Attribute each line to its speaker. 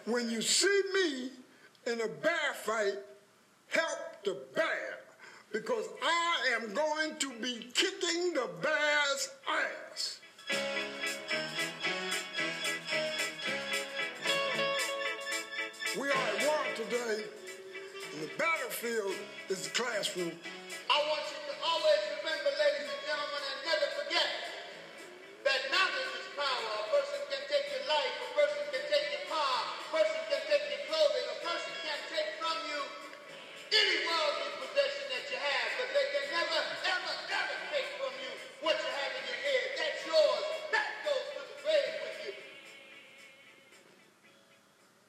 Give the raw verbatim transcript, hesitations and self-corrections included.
Speaker 1: when you see me in a bear fight, help the bear, because I am going to be kicking the bear's ass. We are at war today, and the battlefield is the classroom.
Speaker 2: I want you to always remember, ladies and gentlemen, and never forget that knowledge is power. A person can take your life, a person can take your car, a person can take your clothing, a person can take from you any worldly possession that you have, but they can